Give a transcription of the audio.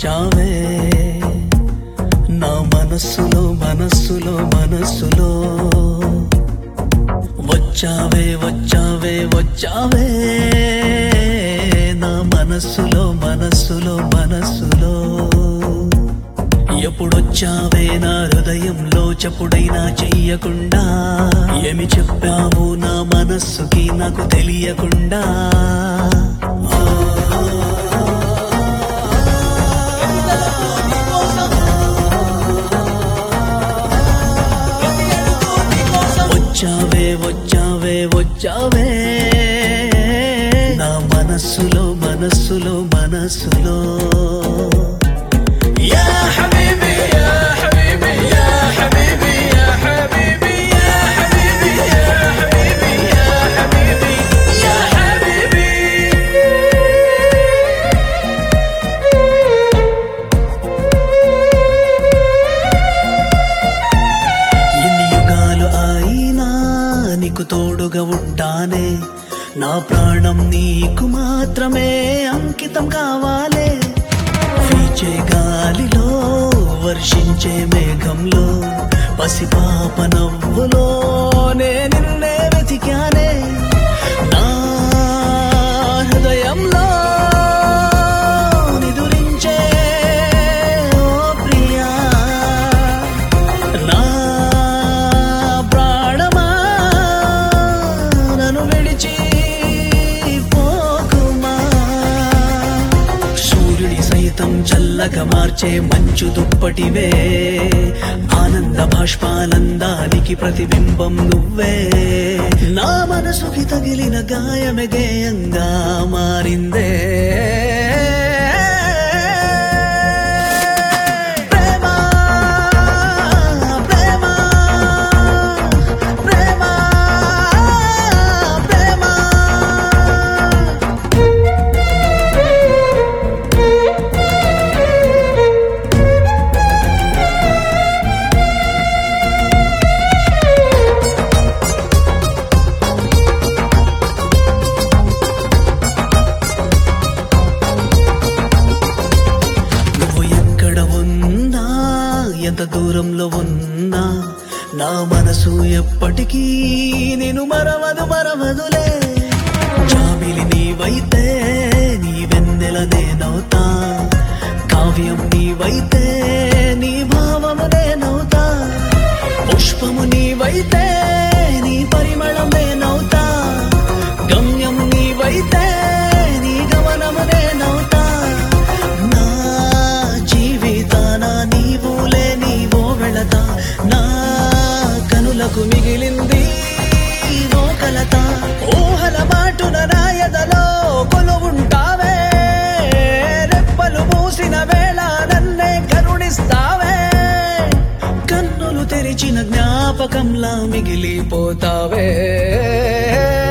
వచ్చావే నా మనస్సులో మనస్సులో మనస్సులో వచ్చావే వచ్చావే వచ్చావే నా మనస్సులో మనస్సులో మనస్సులో ఎప్పుడొచ్చావే నా హృదయంలో చప్పుడైనా చెయ్యకుండా ఏమి చెప్పావు నా మనస్సుకి నాకు తెలియకుండా వచ్చావే వచ్చావే వచ్చావే నా మనస్సులో మనస్సులో మనస్సులో యా హబీబీ యా హబీబీ యా హబీబీ యా హబీబీ యా హబీబీ యా హబీబీ యా హబీబీ యా హబీబీ ఎన్ని యుగాలు అయినా నీకు తోడుగా ఉంటానే నా ప్రాణం నీకు మాత్రమే అంకితం కావాలే వీచే గాలిలో వర్షించే మేఘంలో పసిపాప నవ్వులో నిన్నే వెతికానే నా హృదయంలో నిదురించే ఓ ప్రియా నా ప్రాణమా నన్ను విడిచి పోకుమా సూర్యుడి సైతం చల్లగా మార్చే మంచు దుప్పటివే ఆనంద బాష్పానందానికి ప్రతిబింబం నువ్వే నా మనసుకి తగిలిన గాయమే గేయంగా మారిందే ప్రేమ ప్రేమ ప్రేమ ప్రేమ నువ్వు ఎక్కడ ఉన్నా ఎంత దూరంలో ఉన్నా నా మనసు ఎప్పటికీ నేను మరవదులే జాబిలి నీవైతే నీ వెన్నెల నేనవుతా కావ్యం నీవైతే నీ భావము నేనవుతా పుష్పము నీవైతే నీ పరిమళం నేనవుతా గమ్యం నీవైతే నీ గమనము నేనవుతా నా జీవితాన నీవులే నీవో వెళతా నా కనులకు మిగిలింది ఓ కలత ఊహల బాటున రాయదలో కొలువుంటావే రెప్పలు మూసిన వేళ నన్నే కరుణిస్తావే కన్నులు తెరిచిన జ్ఞాపకంలా మిగిలిపోతావే